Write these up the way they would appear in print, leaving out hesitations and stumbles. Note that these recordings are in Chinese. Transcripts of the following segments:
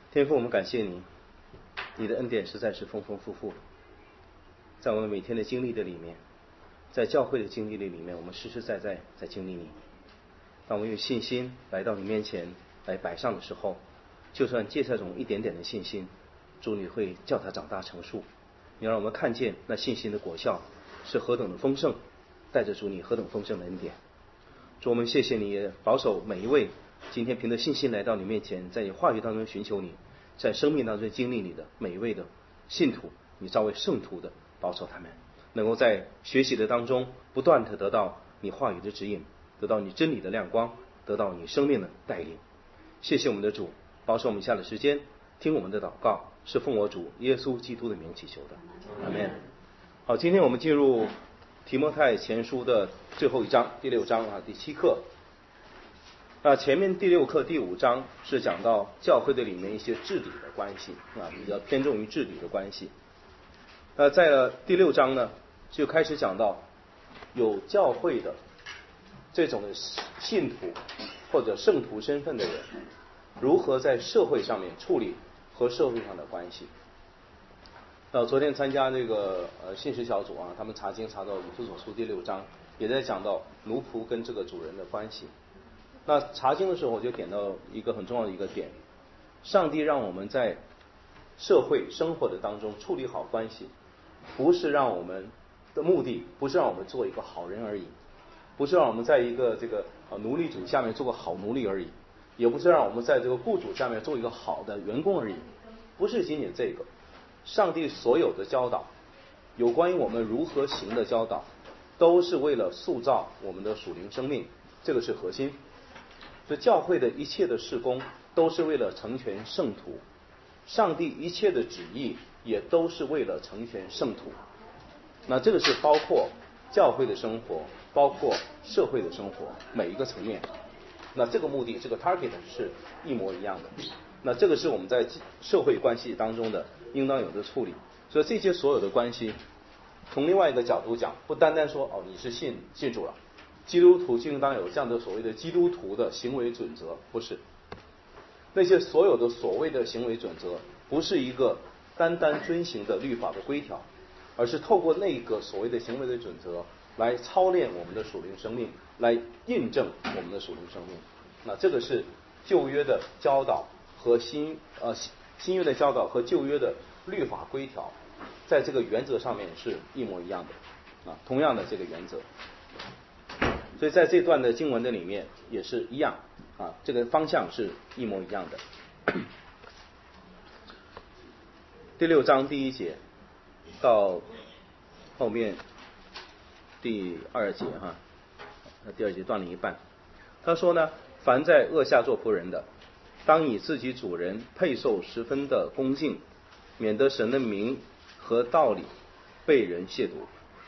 天父，我们感谢你，你的恩典实在是丰丰富富，在我们每天的经历的里面，在教会的经历的里面，我们实实在在在经历你。当我们用信心来到你面前来摆上的时候，就算借这种一点点的信心，主你会叫它长大成树。你让我们看见那信心的果效是何等的丰盛，带着主你何等丰盛的恩典。主，我们谢谢你，也保守每一位今天凭着信心来到你面前，在你话语当中寻求你，在生命当中经历你的每一位的信徒，你召为圣徒的，保守他们能够在学习的当中不断的得到你话语的指引，得到你真理的亮光，得到你生命的带领。谢谢我们的主，保守我们以下的时间听我们的祷告，是奉我主耶稣基督的名祈求的，阿们。好，今天我们进入提摩太前书的最后一章，第6章第7课。前面第6课第5章是讲到教会的里面一些治理的关系比较偏重于治理的关系。在第6章呢，就开始讲到有教会的这种的信徒或者圣徒身份的人，如何在社会上面处理和社会上的关系。昨天参加这个信实小组他们查经查到以弗所书第6章，也在讲到奴仆跟这个主人的关系。那查经的时候我就点到一个很重要的一个点，上帝让我们在社会生活的当中处理好关系，不是让我们的目的不是让我们做一个好人而已，不是让我们在一个这个奴隶主下面做个好奴隶而已，也不是让我们在这个雇主下面做一个好的员工而已，不是仅仅这个。上帝所有的教导，有关于我们如何行的教导，都是为了塑造我们的属灵生命，这个是核心。所以教会的一切的事工都是为了成全圣徒，上帝一切的旨意也都是为了成全圣徒。那这个是包括教会的生活，包括社会的生活每一个层面。那这个目的，这个 target 是一模一样的。那这个是我们在社会关系当中的应当有的处理。所以这些所有的关系，从另外一个角度讲，不单单说你是信主了，基督徒就应当有这样的所谓的基督徒的行为准则，不是。那些所有的所谓的行为准则，不是一个单单遵行的律法的规条，而是透过那个所谓的行为的准则来操练我们的属灵生命，来印证我们的属灵生命。那这个是旧约的教导和新约的教导和旧约的律法规条，在这个原则上面是一模一样的同样的这个原则。所以在这段的经文的里面也是一样这个方向是一模一样的。第6章第1节到后面第2节第2节断了一半。他说呢，凡在恶下做仆人的，当以自己主人配受十分的恭敬，免得神的名和道理被人亵渎。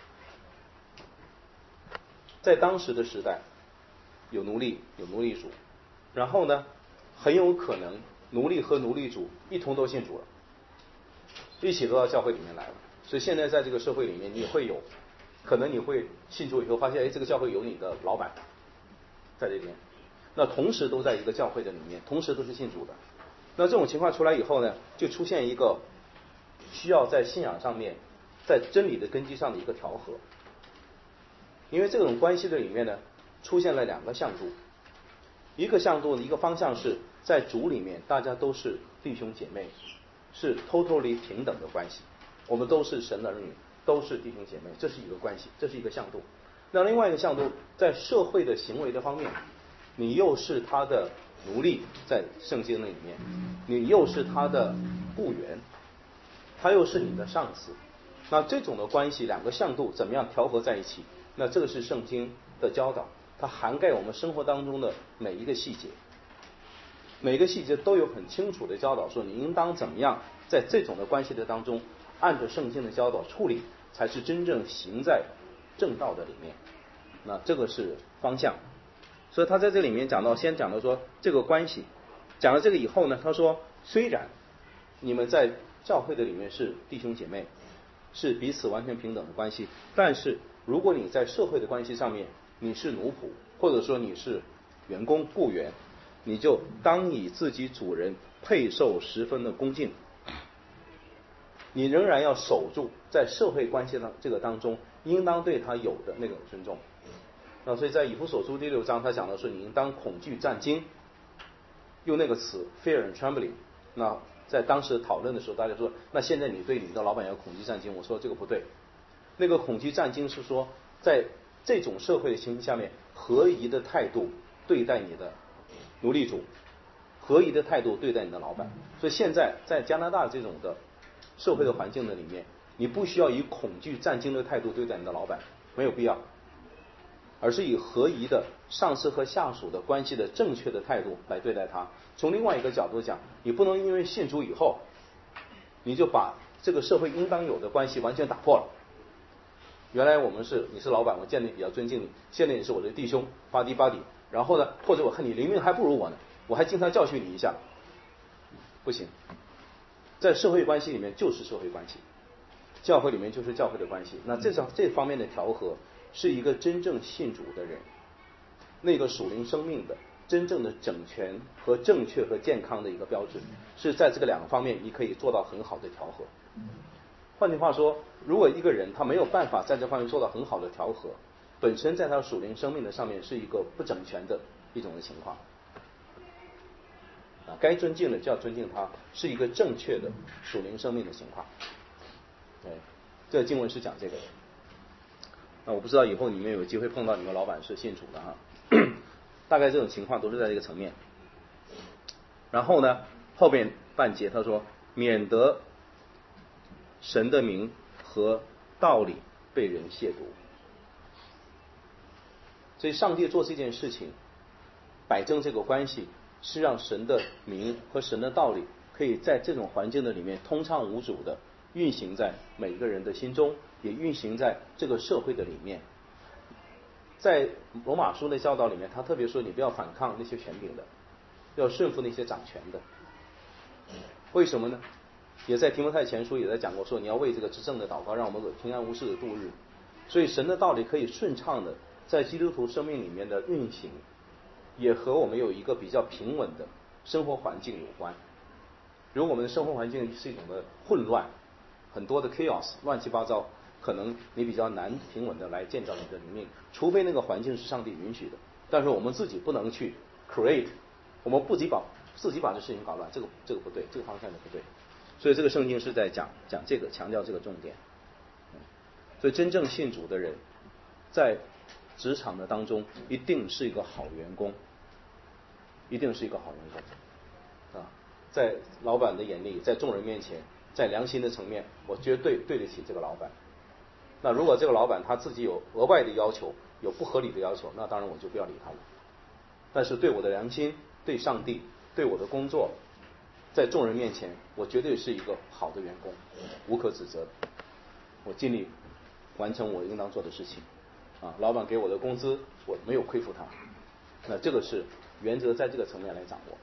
在当时的时代，有奴隶有奴隶主，然后呢很有可能奴隶和奴隶主一同都信主了，一起都到教会里面来了。所以现在在这个社会里面，你会有可能你会信主以后发现这个教会有你的老板在这边，那同时都在一个教会的里面，同时都是信主的。那这种情况出来以后呢，就出现一个需要在信仰上面，在真理的根基上的一个调和。因为这种关系的里面呢，出现了2个向度。一个向度，一个方向是在主里面大家都是弟兄姐妹，是 totally 平等的关系，我们都是神的儿女，都是弟兄姐妹，这是一个关系，这是一个向度。那另外一个向度，在社会的行为的方面，你又是他的奴隶，在圣经那里面，你又是他的雇员，他又是你的上司。那这种的关系2个向度怎么样调和在一起？那这个是圣经的教导，它涵盖我们生活当中的每一个细节，每个细节都有很清楚的教导，说你应当怎么样在这种的关系的当中，按照圣经的教导处理，才是真正行在正道的里面。那这个是方向。所以他在这里面先讲到说这个关系，讲了这个以后呢，他说虽然你们在教会的里面是弟兄姐妹，是彼此完全平等的关系，但是如果你在社会的关系上面你是奴仆，或者说你是员工雇员， 你就当以自己主人配受十分的恭敬。你仍然要守住在社会关系这个当中应当对他有的那种尊重。所以在以弗所书第6章他讲的是你应当恐惧战惊，用那个词 fear and trembling。那在当时讨论的时候，大家说那现在你对你的老板要恐惧战惊，我说这个不对。那个恐惧战惊是说在这种社会的情形下面，合宜的态度对待你的奴隶主，合宜的态度对待你的老板。所以现在在加拿大这种的社会的环境的里面，你不需要以恐惧战惊的态度对待你的老板，没有必要，而是以合宜的上司和下属的关系的正确的态度来对待他。从另外一个角度讲，你不能因为信主以后，你就把这个社会应当有的关系完全打破了。原来你是老板，我见你比较尊敬你，现在你是我的弟兄，buddy，然后呢，或者我看你灵命还不如我呢，我还经常教训你一下，不行。在社会关系里面就是社会关系，教会里面就是教会的关系。那这方面的调和，是一个真正信主的人，那个属灵生命的真正的整全和正确和健康的一个标志，是在这个2个方面你可以做到很好的调和。换句话说，如果一个人他没有办法在这方面做到很好的调和，本身在他属灵生命的上面是一个不整全的一种的情况。该尊敬的就要尊敬他，是一个正确的属灵生命的情况。这个经文是讲这个的。我不知道以后你们有机会碰到你们老板是信主的哈，大概这种情况都是在这个层面。然后呢，后边半节他说，免得神的名和道理被人亵渎。所以上帝做这件事情，摆正这个关系，是让神的名和神的道理可以在这种环境的里面通畅无阻的运行在每个人的心中，也运行在这个社会的里面。在罗马书的教导里面，他特别说你不要反抗那些权柄的，要顺服那些掌权的。为什么呢？也在提摩太前书也在讲过，说你要为这个执政的祷告，让我们平安无事的度日。所以神的道理可以顺畅的在基督徒生命里面的运行，也和我们有一个比较平稳的生活环境有关。如果我们的生活环境是一种的混乱，很多的 chaos 乱七八糟，可能你比较难平稳的来建造你的灵命，除非那个环境是上帝允许的。但是我们自己不能去 create， 我们自己把这事情搞乱，这个不对，这个方向就不对。所以这个圣经是在讲这个，强调这个重点。所以真正信主的人，在职场的当中一定是一个好员工，一定是一个好员工在老板的眼里，在众人面前，在良心的层面，我绝对对得起这个老板。那如果这个老板他自己有额外的要求，有不合理的要求，那当然我就不要理他了。但是对我的良心，对上帝，对我的工作，在众人面前，我绝对是一个好的员工，无可指责。我尽力完成我应当做的事情老板给我的工资我没有亏负他，那这个是原则，在这个层面来掌握，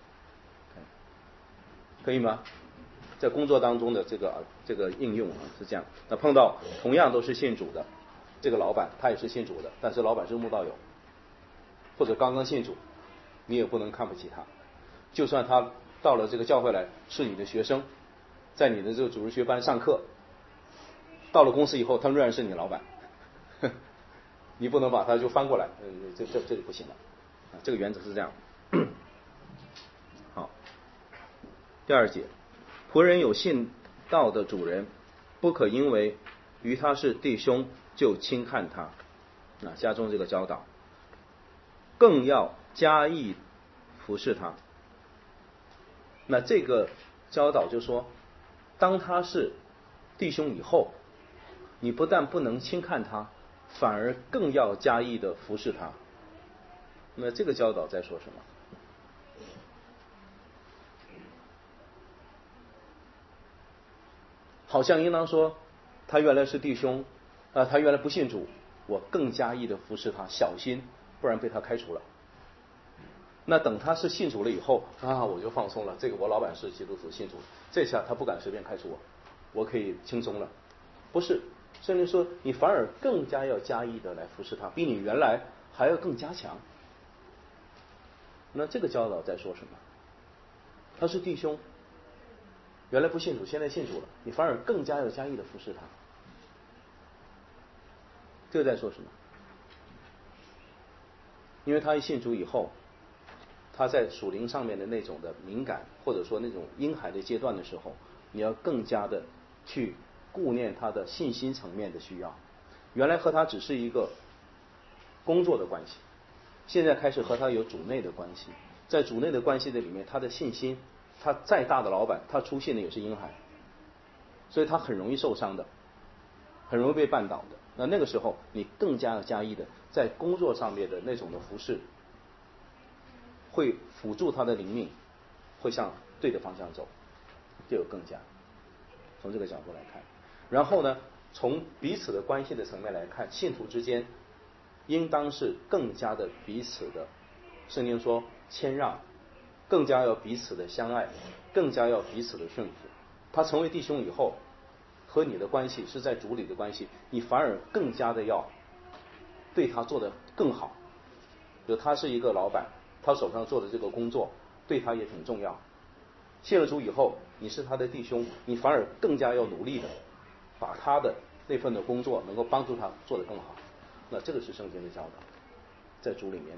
可以吗？在工作当中的这个应用是这样。那碰到同样都是信主的这个老板，他也是信主的，但是老板是慕道友或者刚刚信主，你也不能看不起他。就算他到了这个教会来是你的学生，在你的这个主日学班上课，到了公司以后他仍然是你的老板，你不能把他就翻过来，这就不行了这个原则是这样。好，第2节，仆人有信道的主人，不可因为与他是弟兄就轻看他加重这个教导，更要加意服侍他。那这个教导就说，当他是弟兄以后，你不但不能轻看他，反而更要加意的服侍他。那这个教导在说什么？好像应当说，他原来是弟兄他原来不信主，我更加意的服侍他，小心不然被他开除了。那等他是信主了以后我就放松了，这个我老板是基督徒信主，这下他不敢随便开除我可以轻松了。不是，圣经说你反而更加要加意的来服侍他，比你原来还要更加强。 那这个教导在说什么？他是弟兄，原来不信主，现在信主了，你反而更加要加意的服侍他。这个在说什么？因为他一信主以后，他在属灵上面的那种的敏感，或者说那种婴孩的阶段的时候，你要更加的去顾念他的信心层面的需要。原来和他只是一个工作的关系，现在开始和他有主内的关系。在主内的关系的里面，他的信心，他再大的老板，他出现的也是婴孩，所以他很容易受伤的，很容易被绊倒的。那个时候，你更加要加意的在工作上面的那种的服侍，会辅助他的灵命，会向对的方向走，这个更加从这个角度来看。然后呢，从彼此的关系的层面来看，信徒之间应当是更加的彼此的，圣经说谦让，更加要彼此的相爱，更加要彼此的顺服。他成为弟兄以后，和你的关系是在主里的关系，你反而更加的要对他做得更好。就他是一个老板，他手上做的这个工作对他也挺重要。信了主以后，你是他的弟兄，你反而更加要努力的把他的那份的工作能够帮助他做得更好。那这个是圣经的教导，在主里面。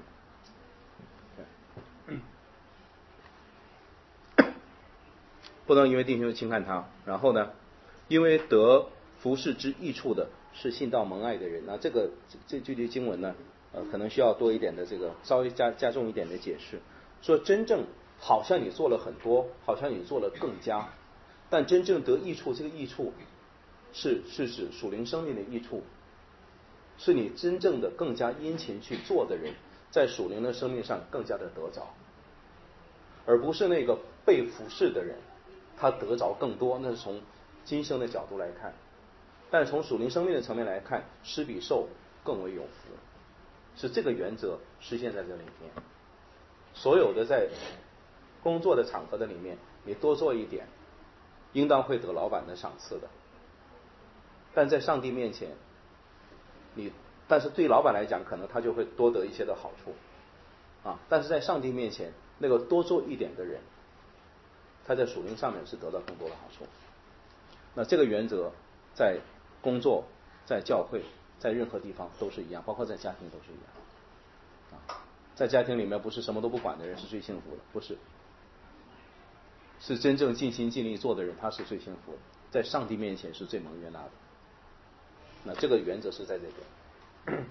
不能因为弟兄轻看他，然后呢，因为得服事之益处的是信道蒙爱的人。那这句经文呢，可能需要多一点的这个稍微加重一点的解释。说真正好像你做了很多，好像你做了更加，但真正得益处，这个益处是指属灵生命的益处，是你真正的更加殷勤去做的人，在属灵的生命上更加的得着，而不是那个被服侍的人他得着更多。那是从今生的角度来看，但从属灵生命的层面来看，施比受更为有福，是这个原则实现在这里面。所有的在工作的场合的里面，你多做一点，应当会得老板的赏赐的。但在上帝面前，但是对老板来讲，可能他就会多得一些的好处啊。但是在上帝面前，那个多做一点的人，他在属灵上面是得到更多的好处。那这个原则在工作、在教会、在任何地方都是一样，包括在家庭都是一样啊。在家庭里面，不是什么都不管的人是最幸福的，不是，是真正尽心尽力做的人，他是最幸福的，在上帝面前是最蒙悦纳的。那这个原则是在这边，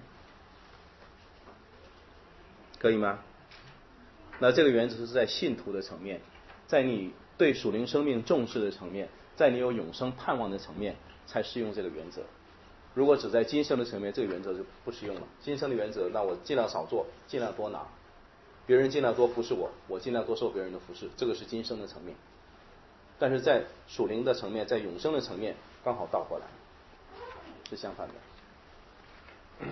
可以吗？那这个原则是在信徒的层面，在你对属灵生命重视的层面，在你有永生盼望的层面才适用这个原则。如果只在今生的层面，这个原则就不适用了。今生的原则，那我尽量少做，尽量多拿，别人尽量多服侍我，我尽量多受别人的服侍，这个是今生的层面。但是在属灵的层面，在永生的层面，刚好倒过来，是相反的。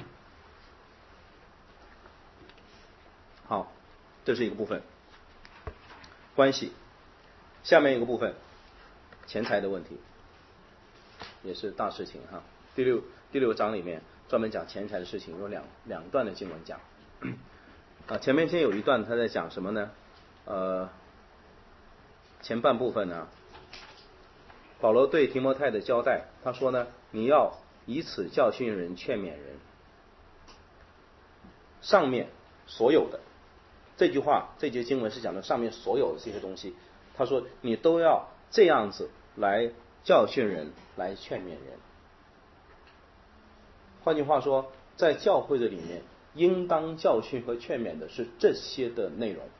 好，这是一个部分，关系。下面一个部分，钱财的问题，也是大事情哈。第六章里面专门讲钱财的事情，有两段的经文讲。前面先有一段他在讲什么呢？前半部分呢，保罗对提摩太的交代，他说呢，你要以此教训人，劝勉人。上面所有的这句话，这节经文是讲的上面所有的这些东西。他说你都要这样子来教训人，来劝勉人。换句话说，在教会的里面，应当教训和劝勉的是这些的内容，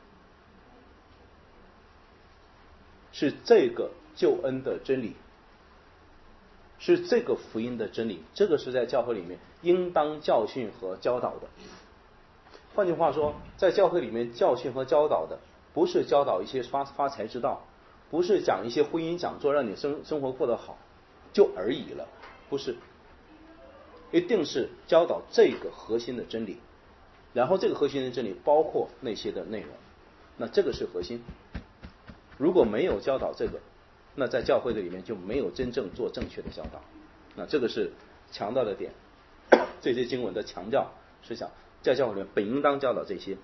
是这个救恩的真理，是这个福音的真理，这个是在教会里面应当教训和教导的。换句话说，在教会里面教训和教导的，不是教导一些发财之道，不是讲一些婚姻讲座让你生活过得好就而已了，不是，一定是教导这个核心的真理，然后这个核心的真理包括那些的内容，那这个是核心。如果没有教导这个，那在教会的里面就没有真正做正确的教导。那这个是强调的点，这些经文的强调是想在教会里面本应当教导这些，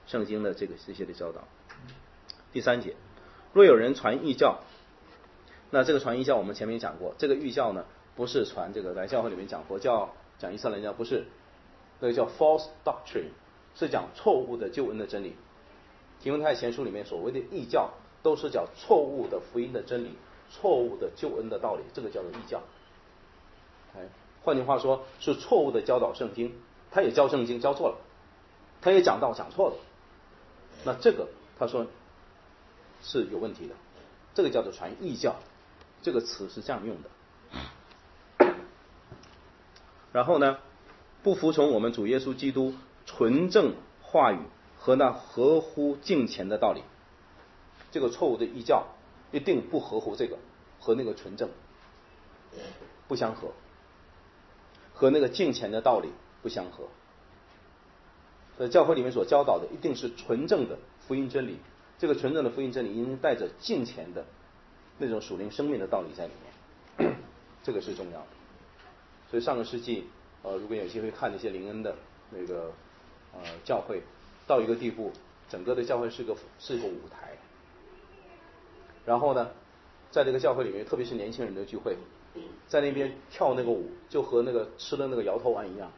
圣经的这些的教导。第3节，若有人传异教，那这个传异教我们前面讲过，这个异教呢不是传这个来教会里面讲佛教讲伊斯兰教，不是，那个叫 false doctrine， 是讲错误的救恩的真理。提摩太前书里面所谓的异教都是讲错误的福音的真理，错误的救恩的道理，这个叫做异教。换句话说是错误的教导圣经，他也教圣经教错了，他也讲道讲错了，那这个他说是有问题的，这个叫做传异教，这个词是这样用的。然后呢，不服从我们主耶稣基督纯正话语和那合乎敬虔的道理，这个错误的异教一定不合乎这个，和那个纯正不相合，和那个敬虔的道理不相合。在教会里面所教导的一定是纯正的福音真理，这个纯正的福音真理应该带着敬虔的那种属灵生命的道理在里面，这个是重要的。所以上个世纪如果有机会看那些灵恩的那个教会，到一个地步，整个的教会是个舞台，然后呢在这个教会里面，特别是年轻人的聚会，在那边跳那个舞就和那个吃了那个摇头丸一样，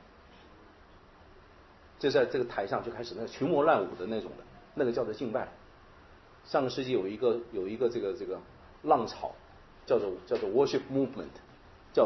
就在这个台上就开始那个群魔乱舞的那种的，那个叫做敬拜。上个世纪有一个这个浪潮叫做 worship movement， 叫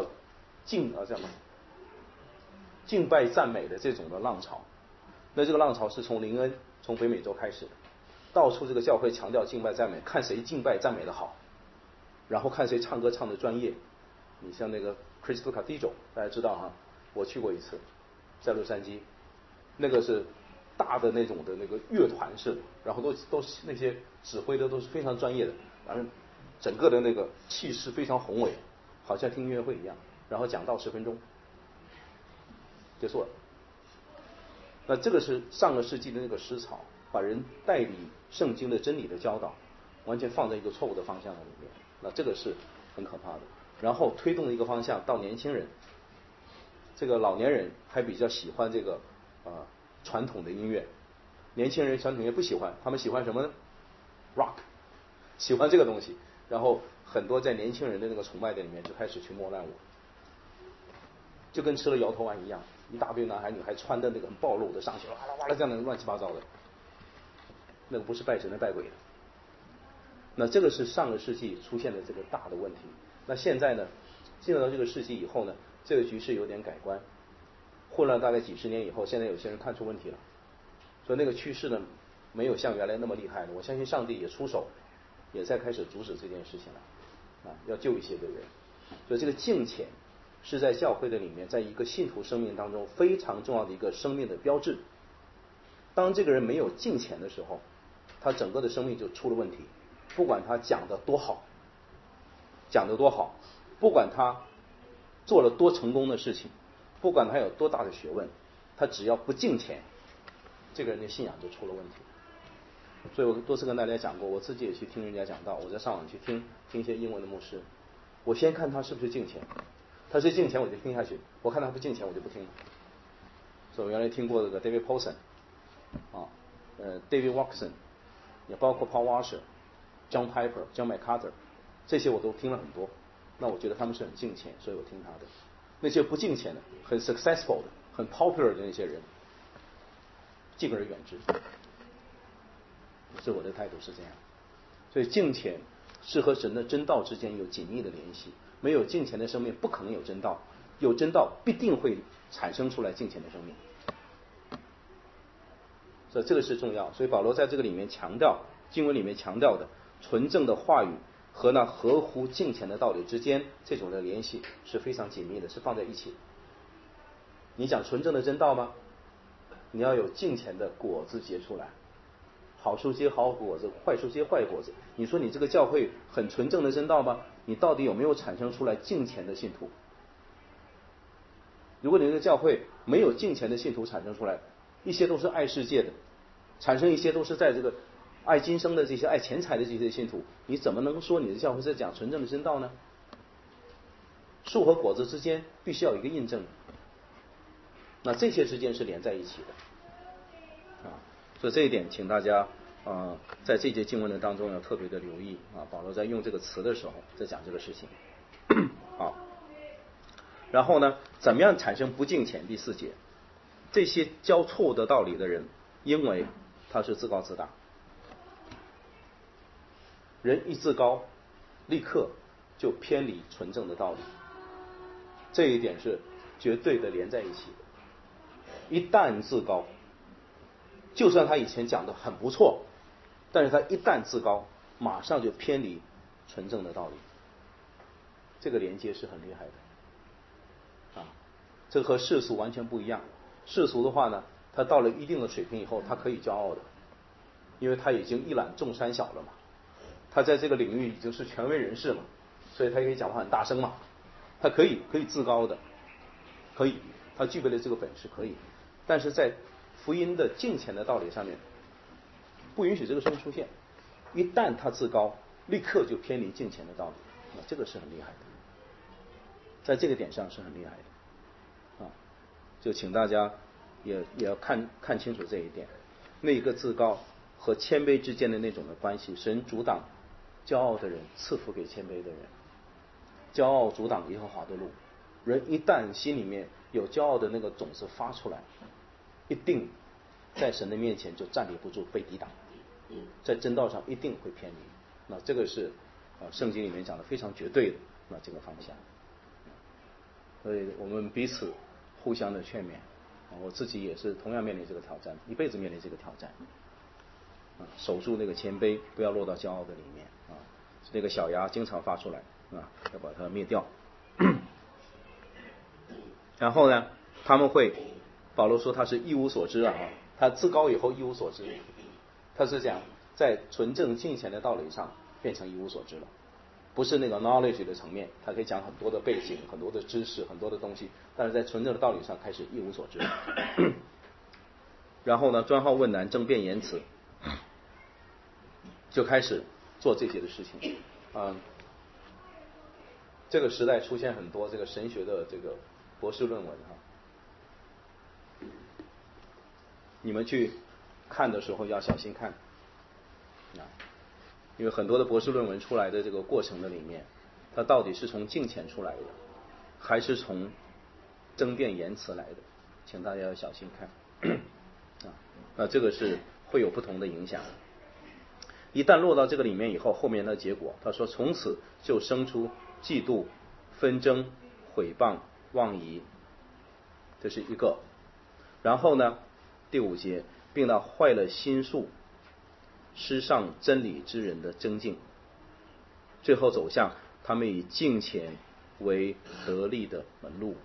敬拜赞美的这种的浪潮。那这个浪潮是从灵恩从北美洲开始的，到处这个教会强调敬拜赞美，看谁敬拜赞美的好，然后看谁唱歌唱的专业。你像那个 Crystal Cathedral 大家知道哈，我去过一次，在洛杉矶，那个是大的那种的那个乐团式的，然后都是那些指挥的都是非常专业的，反正整个的那个气势非常宏伟，好像听音乐会一样，然后讲道10分钟结束了。那这个是上个世纪的那个思潮，把人带离圣经的真理的教导完全放在一个错误的方向里面，那这个是很可怕的。然后推动的一个方向到年轻人，这个老年人还比较喜欢这个传统的音乐，年轻人传统音乐不喜欢，他们喜欢什么呢？ rock， 喜欢这个东西，然后很多在年轻人的那个崇拜的里面就开始群魔乱舞，就跟吃了摇头丸一样，一大堆男孩女孩穿的那个很暴露的上去，哇啦哇啦这样的乱七八糟的，那个不是拜神的拜鬼的。那这个是上个世纪出现的这个大的问题。那现在呢，进入到这个世纪以后呢，这个局势有点改观，混了大概几十年以后，现在有些人看出问题了，所以那个趋势呢没有像原来那么厉害了。我相信上帝也出手，也在开始阻止这件事情了，要救一些的人。所以这个敬虔是在教会的里面，在一个信徒生命当中非常重要的一个生命的标志。当这个人没有敬虔的时候，他整个的生命就出了问题。不管他讲得多好，不管他做了多成功的事情，不管他有多大的学问，他只要不敬虔，这个人的信仰就出了问题。所以我多次跟大家讲过，我自己也去听人家讲道，我在上网去听一些英文的牧师，我先看他是不是敬虔，他是敬虔我就听下去，我看他不敬虔我就不听。所以我原来听过这个 David Paulson David Watson， 也包括 Paul Washer、John Piper、John MacArthur， 这些我都听了很多。那我觉得他们是很敬虔，所以我听他的。那些不敬虔的、很 successful 的、很 popular 的那些人，敬而远之。所以我的态度是这样。所以敬虔是和神的真道之间有紧密的联系，没有敬虔的生命不可能有真道，有真道必定会产生出来敬虔的生命。所以这个是重要。所以保罗在这个里面强调，经文里面强调的纯正的话语和那合乎敬虔的道理之间，这种的联系是非常紧密的，是放在一起的。你讲纯正的真道吗？你要有敬虔的果子结出来，好树结好果子，坏树结坏果子。你说你这个教会很纯正的真道吗？你到底有没有产生出来敬虔的信徒？如果你这个教会没有敬虔的信徒产生出来，一些都是爱世界的，产生一些都是在这个爱今生的这些爱钱财的这些信徒，你怎么能说你的教会是讲纯正的真道呢？树和果子之间必须要有一个印证，那这些之间是连在一起的。 所以这一点，请大家在这节经文的当中要特别的留意啊。保罗在用这个词的时候，在讲这个事情。好，然后呢，怎么样产生不敬虔？第4节，这些教错误的道理的人，因为他是自高自大。人一自高，立刻就偏离纯正的道理，这一点是绝对的连在一起的。一旦自高，就算他以前讲的很不错，但是他一旦自高，马上就偏离纯正的道理，这个连接是很厉害的啊。这和世俗完全不一样。世俗的话呢，他到了一定的水平以后，他可以骄傲的，因为他已经一览众山小了嘛，他在这个领域已经是权威人士嘛，所以他可以讲话很大声嘛，他可以自高的，可以，他具备了这个本事可以。但是在福音的敬虔的道理上面，不允许这个事情出现。一旦他自高，立刻就偏离敬虔的道理，这个是很厉害的，在这个点上是很厉害的啊。就请大家也要看清楚这一点，那个自高和谦卑之间的那种的关系。神阻挡骄傲的人，赐福给谦卑的人。骄傲阻挡耶和华的路，人一旦心里面有骄傲的那个种子发出来，一定在神的面前就站立不住，被抵挡，在真道上一定会偏离。那这个是圣经里面讲的非常绝对的这个方向。所以我们彼此互相的劝勉，我自己也是同样面临这个挑战，一辈子面临这个挑战守住那个谦卑，不要落到骄傲的里面那个小芽经常发出来要把它灭掉。然后呢，他们会，保罗说他是一无所知他自高以后一无所知，他是讲在纯正敬虔的道理上变成一无所知了，不是那个 knowledge 的层面，他可以讲很多的背景，很多的知识，很多的东西，但是在纯正的道理上开始一无所知。然后呢，专好问难，争辩言辞，就开始做这些的事情这个时代出现很多这个神学的这个博士论文你们去看的时候要小心看因为很多的博士论文出来的这个过程的里面，它到底是从敬虔出来的，还是从争辩言辞来的，请大家要小心看这个是会有不同的影响。一旦落到这个里面以后，后面的结果他说从此就生出嫉妒、纷争、毁谤、妄疑，这是一个。然后呢，第5节，并到坏了心术，失上真理之人的争竞，最后走向他们以敬虔为得利的门路。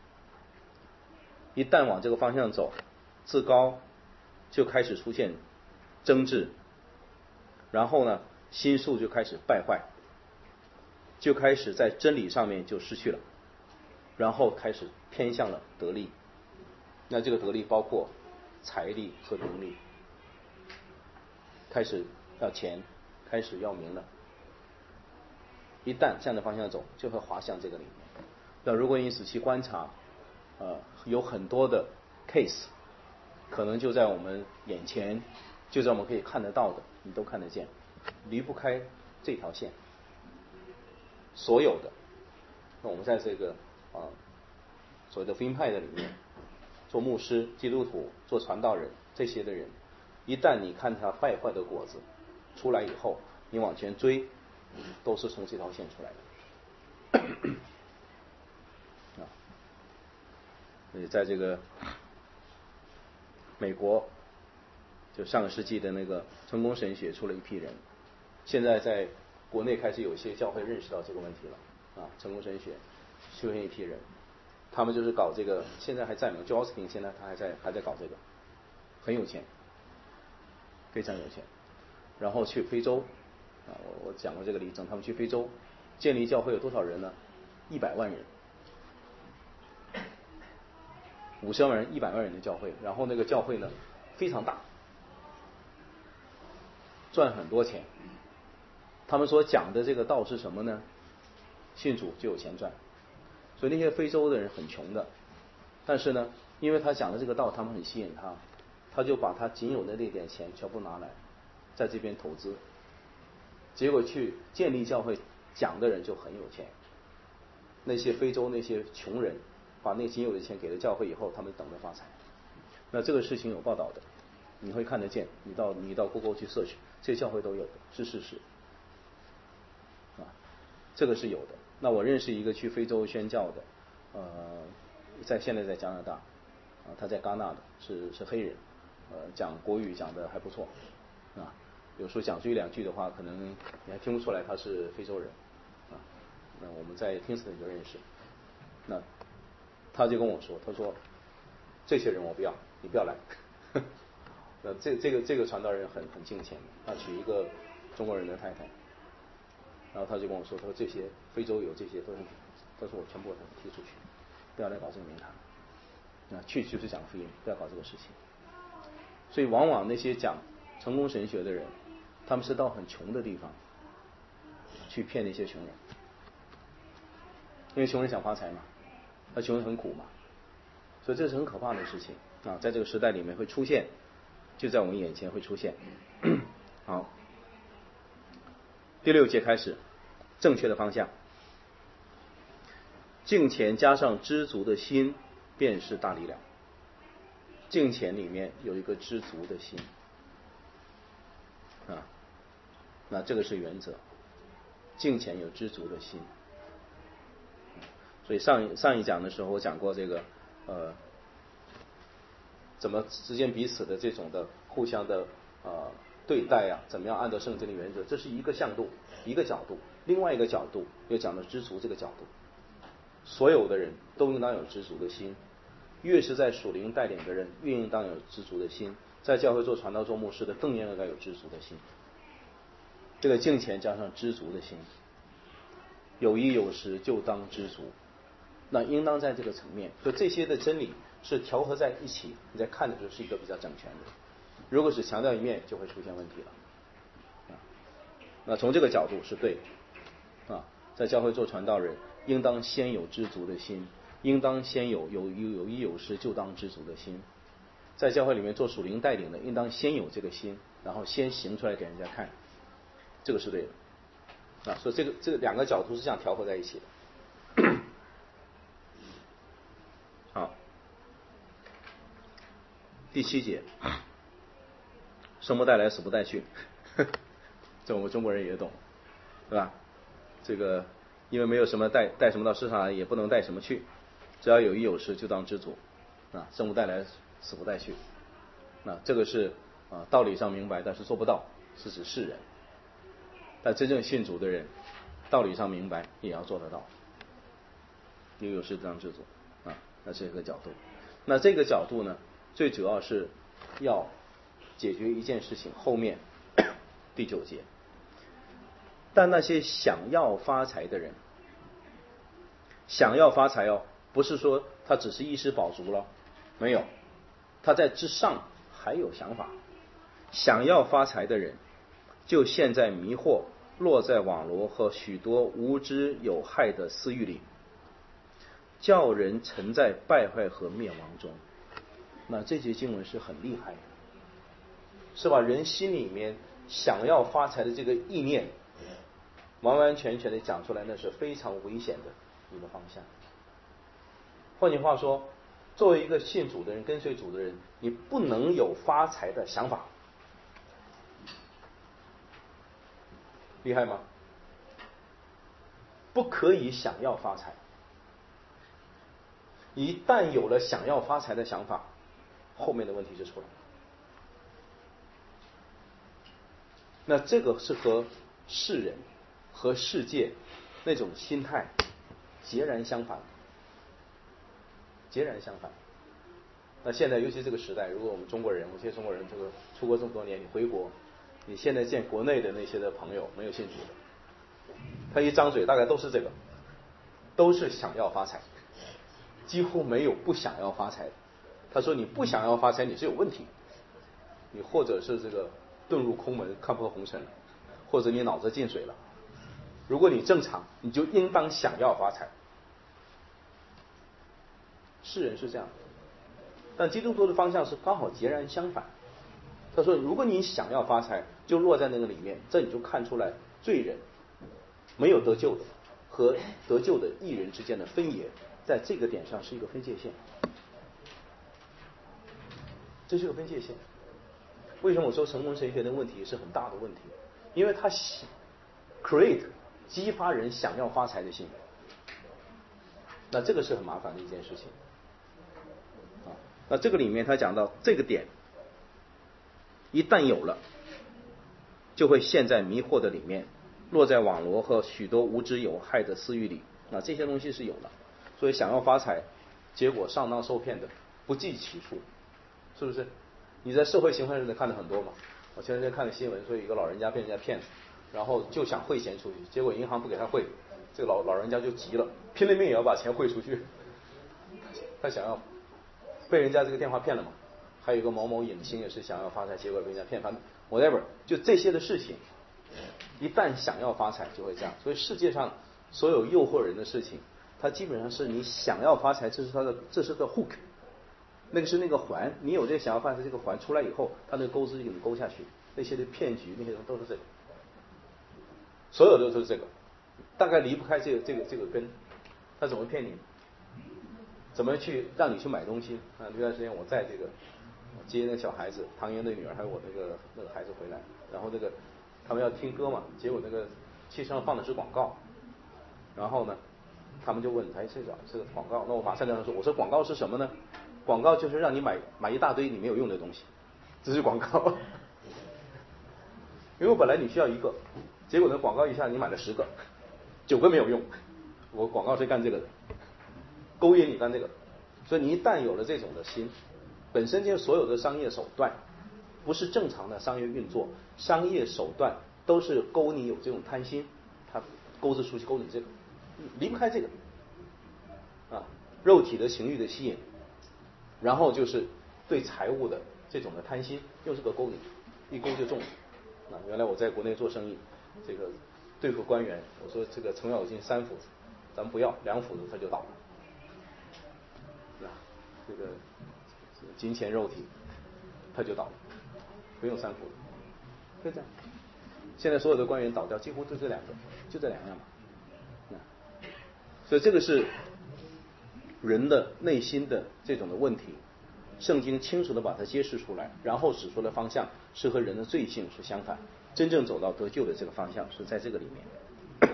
一旦往这个方向走，自高就开始出现争执，然后呢，心术就开始败坏，就开始在真理上面就失去了，然后开始偏向了得利。那这个得利包括财力和名利，开始要钱，开始要名了。一旦这样的方向走，就会滑向这个里面。那如果你仔细观察有很多的 case 可能就在我们眼前，就在我们可以看得到的，你都看得见，离不开这条线。所有的，那我们在这个所谓的福音派的里面，做牧师、基督徒、做传道人这些的人，一旦你看他败坏的果子出来以后，你往前追，都是从这条线出来的。所以在这个美国，就上个世纪的那个成功神学出了一批人，现在在国内开始有一些教会认识到这个问题了成功神学出现一批人，他们就是搞这个，现在还在吗 Joel Osteen 现在他还在搞这个，很有钱，非常有钱。然后去非洲我讲过这个例证，他们去非洲建立教会有多少人呢？100万人，50万人、100万人的教会，然后那个教会呢非常大，赚很多钱。他们所讲的这个道是什么呢？信主就有钱赚。所以那些非洲的人很穷的，但是呢，因为他讲的这个道，他们很吸引他， 他就把他仅有的那点钱全部拿来，在这边投资，结果去建立教会讲的人就很有钱，那些非洲那些穷人把那仅有的钱给了教会以后，他们等着发财。那这个事情有报道的，你会看得见，你到 Google 去 search， 这些教会都有的，是事实啊，这个是有的。那我认识一个去非洲宣教的，现在在加拿大，他在戛纳的，是黑人，讲国语讲的还不错啊，有时候讲出一两句的话，可能你还听不出来他是非洲人啊。那我们在听斯顿就认识，那他就跟我说，他说这些人我不要，你不要来。那这个传道人很敬虔，他娶一个中国人的太太，然后他就跟我说，他说这些非洲有这些都很，他说我全部给他踢出去，不要来搞这个名堂。去就是讲福音，不要搞这个事情。所以往往那些讲成功神学的人，他们是到很穷的地方去骗那些穷人，因为穷人想发财嘛，那穷人很苦嘛，所以这是很可怕的事情啊，在这个时代里面会出现，就在我们眼前会出现。好，第6节开始，正确的方向，敬虔加上知足的心，便是大力量。敬虔里面有一个知足的心啊，那这个是原则，敬虔有知足的心。所以上一讲的时候我讲过这个怎么之间彼此的这种的互相的对待啊，怎么样按照圣经的原则，这是一个向度一个角度。另外一个角度又讲到知足这个角度，所有的人都应当有知足的心，越是在属灵带领的人越应当有知足的心，在教会做传道做牧师的更应该有知足的心。这个敬虔加上知足的心，有衣有食就当知足，那应当在这个层面，所以这些的真理是调和在一起，你在看的时候是一个比较整全的。如果只强调一面，就会出现问题了。那从这个角度是对的啊，在教会做传道人，应当先有知足的心，应当先有衣有食就当知足的心。在教会里面做属灵带领的，应当先有这个心，然后先行出来给人家看，这个是对的啊。所以这个两个角度是这样调和在一起的。好，第7节，生不带来，死不带去，这我们中国人也懂，对吧？这个因为没有什么带什么到世上来，也不能带什么去，只要有衣有食就当知足啊，生不带来，死不带去。那这个是道理上明白，但是做不到，是指世人。但真正信主的人，道理上明白也要做得到，有衣有食当知足啊，那是一个角度。那这个角度呢，最主要是要解决一件事情，后面第9节。但那些想要发财的人，想要发财不是说他只是一时饱足了，没有，他在之上还有想法。想要发财的人，就陷在迷惑，落在网罗和许多无知有害的私欲里，叫人沉在败坏和灭亡中。那这节经文是很厉害的，是把人心里面想要发财的这个意念完完全全的讲出来，那是非常危险的一个方向。换句话说，作为一个信主的人，跟随主的人，你不能有发财的想法。厉害吗？不可以想要发财。一旦有了想要发财的想法，后面的问题就出来了。那这个是和世人和世界那种心态截然相反，截然相反。那现在尤其这个时代，如果我们中国人，我觉得中国人这个出国这么多年，你回国，你现在见国内的那些的朋友，没有信主的，他一张嘴大概都是这个，都是想要发财，几乎没有不想要发财的。他说你不想要发财，你是有问题，你或者是这个遁入空门，看破红尘，或者你脑子进水了。如果你正常，你就应当想要发财。世人是这样， 但基督徒的方向是刚好截然相反。他说，如果你想要发财，就落在那个里面，这你就看出来罪人没有得救的和得救的义人之间的分野，在这个点上是一个分界线。这是个分界线。为什么我说成功神学的问题是很大的问题？因为它激发人想要发财的心，那这个是很麻烦的一件事情。那这个里面他讲到这个点，一旦有了，就会陷在迷惑的里面，落在网罗和许多无知有害的私欲里。那这些东西是有的，所以想要发财，结果上当受骗的不计其数，是不是？你在社会新闻上看的很多嘛。我前两天看了新闻，说一个老人家被人家骗，然后就想汇钱出去，结果银行不给他汇，这个老人家就急了，拼了命也要把钱汇出去。他想要被人家这个电话骗了嘛。还有一个某某影星也是想要发财，结果被人家骗，反正 whatever， 就这些的事情，一旦想要发财就会这样。所以世界上所有诱惑人的事情，它基本上是你想要发财，这是个 hook， 那个是那个环，你有这个想要发财这个环出来以后，它那个钩子就给你勾下去，那些的骗局那些都是这个，所有的都是这个，大概离不开这个根。他怎么骗你？怎么去让你去买东西？那段时间我在这个接那个小孩子，唐嫣的女儿还有我那个孩子回来，然后他们要听歌嘛，结果那个汽车上放的是广告，然后呢，他们就问，哎，这个广告，那我马上跟他说，我说广告是什么呢？广告就是让你买一大堆你没有用的东西，这是广告。因为本来你需要一个，结果呢广告一下你买了10个，9个没有用。我广告是干这个的，勾引你干这个。所以你一旦有了这种的心，本身就所有的商业手段不是正常的商业运作，商业手段都是勾你有这种贪心，它钩子出去勾你这个，离不开这个肉体的情欲的吸引，然后就是对财物的这种的贪心，又是个勾引，一勾就中了。原来我在国内做生意，这个对付官员，我说这个程咬金3斧子，咱们不要2斧子他就倒了。这个金钱肉体他就倒了，不用3斧子，就这样。现在所有的官员倒掉几乎就这2个，就这2样嘛。所以这个是人的内心的这种的问题，圣经清楚地把它揭示出来，然后指出的方向是和人的罪性是相反，真正走到得救的这个方向是在这个里面，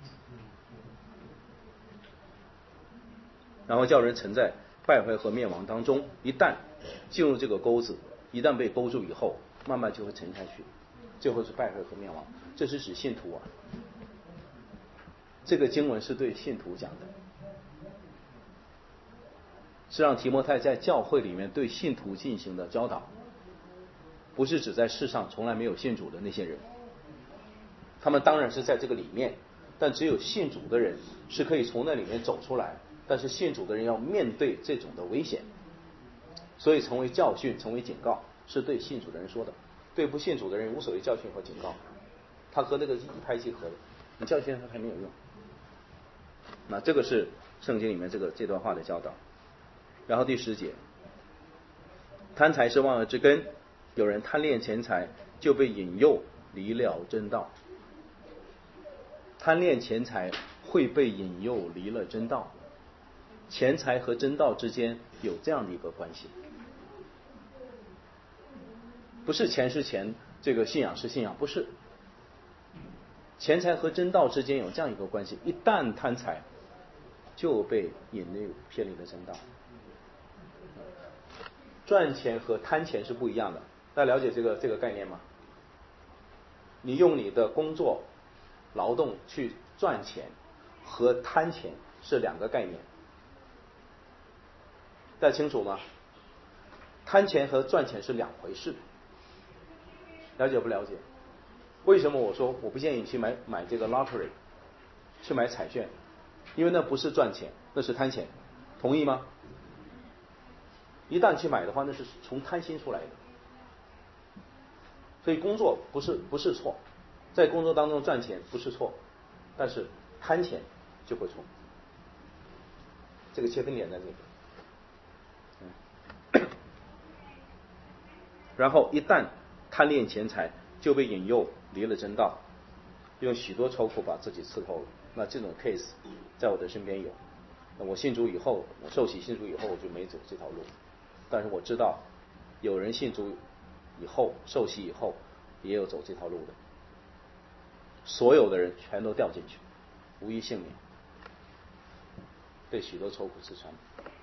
然后叫人沉在败坏和灭亡当中。一旦进入这个钩子，一旦被勾住以后，慢慢就会沉下去，最后是败坏和灭亡。这是指信徒啊，这个经文是对信徒讲的，是让提摩太在教会里面对信徒进行的教导，不是指在世上从来没有信主的那些人，他们当然是在这个里面，但只有信主的人是可以从那里面走出来，但是信主的人要面对这种的危险，所以成为教训，成为警告，是对信主的人说的。对不信主的人无所谓教训和警告，他和那个一拍即合的，你教训他还没有用。那这个是圣经里面这段话的教导。然后第10节，贪财是万恶之根，有人贪恋钱财，就被引诱离了真道。贪恋钱财会被引诱离了真道，钱财和真道之间有这样的一个关系，不是钱是钱，这个信仰是信仰，不是。钱财和真道之间有这样一个关系，一旦贪财，就被引诱偏离了真道。赚钱和贪钱是不一样的，大家了解这个概念吗？你用你的工作劳动去赚钱和贪钱是2个概念，大家清楚吗？贪钱和赚钱是2回事，了解不了解？为什么我说我不建议你去买这个 lottery， 去买彩券？因为那不是赚钱，那是贪钱，同意吗？一旦去买的话，那是从贪心出来的。所以工作不是错，在工作当中赚钱不是错，但是贪钱就会错。这个切分点在这里。 然后一旦贪恋钱财，就被引诱离了真道，用许多愁苦把自己刺透了。那这种 case 在我的身边有。我信主以后，我受洗信主以后，我就没走这条路。但是我知道有人信主以后，受洗以后也有走这条路的，所有的人全都掉进去，无一幸免，被许多愁苦刺穿。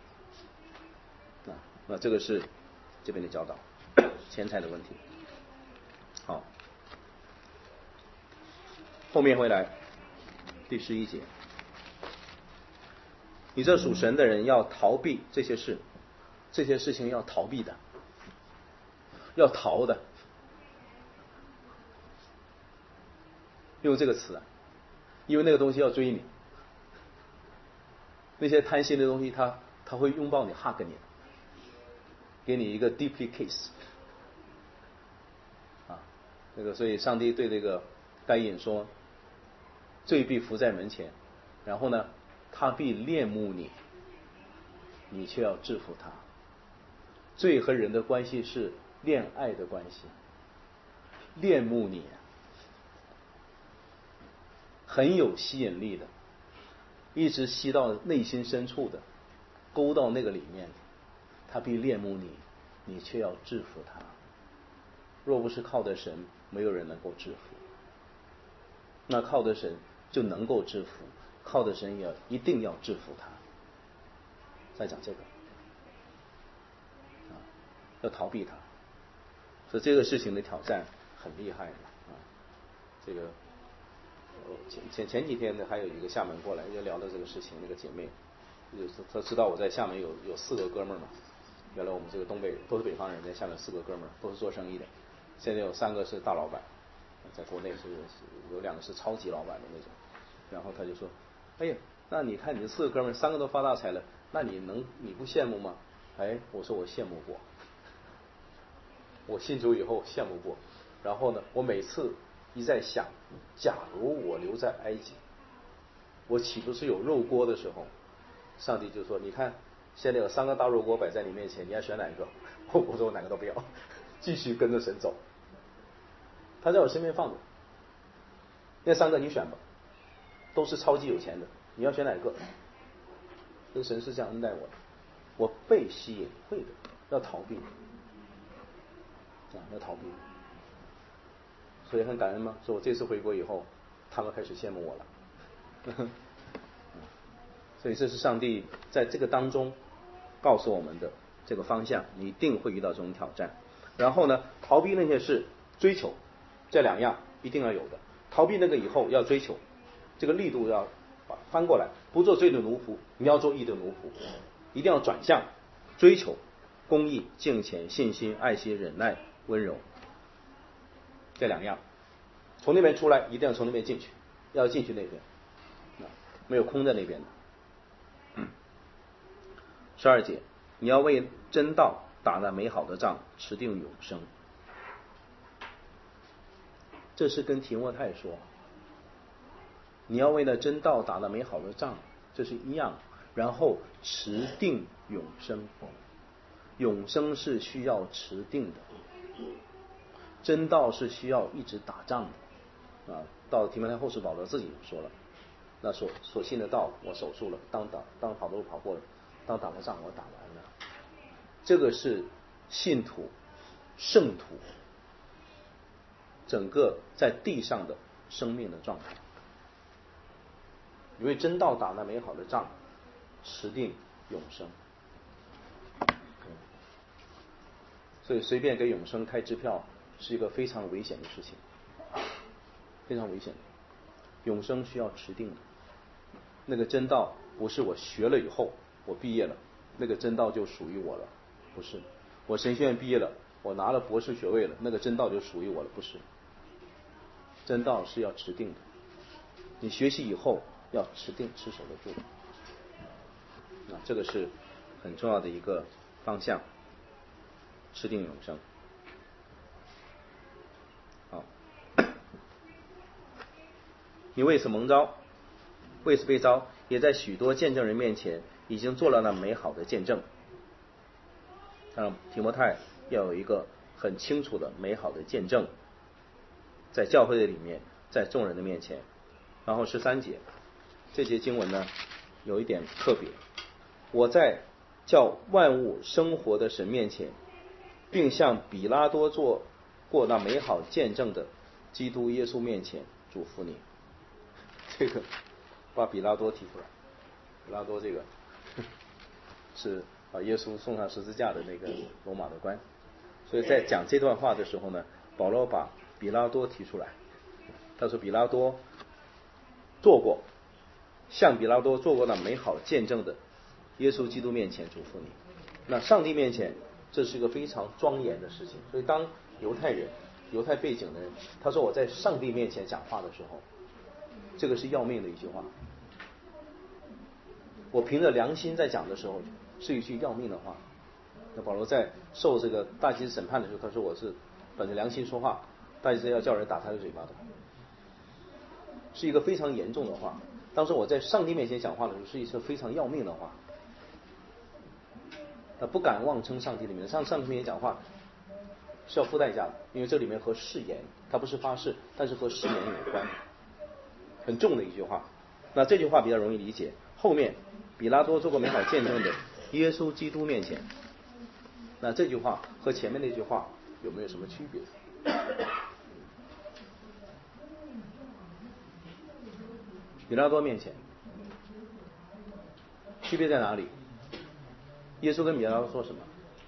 那这个是这边的教导，钱财的问题。好，后面回来第11节，你这属神的人要逃避这些事，这些事情要逃避的，要逃的，用这个词啊，因为那个东西要追你，那些贪心的东西他会拥抱你 hug 你，给你一个 deeply kiss 啊，这个所以上帝对这个该隐说，罪必伏在门前，然后呢他必恋慕你，你却要制服他。罪和人的关系是恋爱的关系，恋慕你很有吸引力的，一直吸到内心深处的，勾到那个里面，他必恋慕你，你却要制服他。若不是靠的神，没有人能够制服。那靠的神就能够制服，靠的神也一定要制服他。再讲这个要逃避他，所以这个事情的挑战很厉害的啊。这个前几天呢，还有一个厦门过来就聊到这个事情，那个姐妹，她知道我在厦门有4个哥们儿嘛，原来我们这个东北都是北方人，在厦门4个哥们儿都是做生意的，现在有3个是大老板，在国内是有2个是超级老板的那种。然后他就说，哎呀，那你看你这4个哥们儿3个都发大财了，那你不羡慕吗？哎，我说我羡慕过，我信主以后羡慕过。然后呢，我每次一在想，假如我留在埃及，我岂不是有肉锅的时候？上帝就说，你看现在有3个大肉锅摆在你面前，你要选哪一个？我说我哪个都不要，继续跟着神走。他在我身边放着，那3个你选吧，都是超级有钱的，你要选哪个？这个神是这样恩待我的，我被吸引，会的，要逃避，要逃避。所以很感恩吗？说我这次回国以后，他们开始羡慕我了。所以这是上帝在这个当中告诉我们的这个方向，你一定会遇到这种挑战。然后呢，逃避那些事，追求，这2样一定要有的。逃避那个以后要追求，这个力度要翻过来，不做罪的奴仆，你要做义的奴仆，一定要转向追求公义、敬虔、信心、爱心、忍耐、温柔，这2样。从那边出来，一定要从那边进去，要进去那边，没有空在那边的。12节，你要为真道打那美好的仗，持定永生。这是跟提摩太说，你要为了真道打那美好的仗，这是一样。然后持定永生，永生是需要持定的，真道是需要一直打仗的啊。到提摩太后书保罗自己说了，那所信的道我守住了，当跑的路跑过了，当打的仗我打完了。这个是信徒圣徒整个在地上的生命的状态。因为真道打那美好的仗，持定永生。所以随便给永生开支票是一个非常危险的事情，非常危险的。永生需要持定的，那个真道不是我学了以后我毕业了，那个真道就属于我了，不是。我神学院毕业了，我拿了博士学位了，那个真道就属于我了，不是。真道是要持定的，你学习以后要持定，持守得住。这个是很重要的一个方向，持定永生。好，你为此蒙召，为此被召，也在许多见证人面前已经做了那美好的见证。让提摩太要有一个很清楚的美好的见证，在教会的里面，在众人的面前。然后13节，这节经文呢有一点特别，我在叫万物生活的神面前，并向比拉多做过那美好见证的基督耶稣面前祝福你。这个把比拉多提出来，比拉多这个是把耶稣送上十字架的那个罗马的官，所以在讲这段话的时候呢，保罗把比拉多提出来，他说比拉多向比拉多做过那美好见证的耶稣基督面前祝福你。那上帝面前，这是一个非常庄严的事情。所以当犹太背景的人，他说我在上帝面前讲话的时候，这个是要命的一句话。我凭着良心在讲的时候，是一句要命的话。那保罗在受这个大祭司审判的时候，他说我是本着良心说话，大祭司要叫人打他的嘴巴的，是一个非常严重的话。当时我在上帝面前讲话的时候，是一次非常要命的话。那不敢妄称上帝的名字，上帝面前讲话是要付代价的，因为这里面和誓言，它不是发誓，但是和誓言有关，很重的一句话。那这句话比较容易理解，后面比拉多做过美好见证的耶稣基督面前，那这句话和前面那句话有没有什么区别？比拉多面前区别在哪里？耶稣跟比拉多说什么？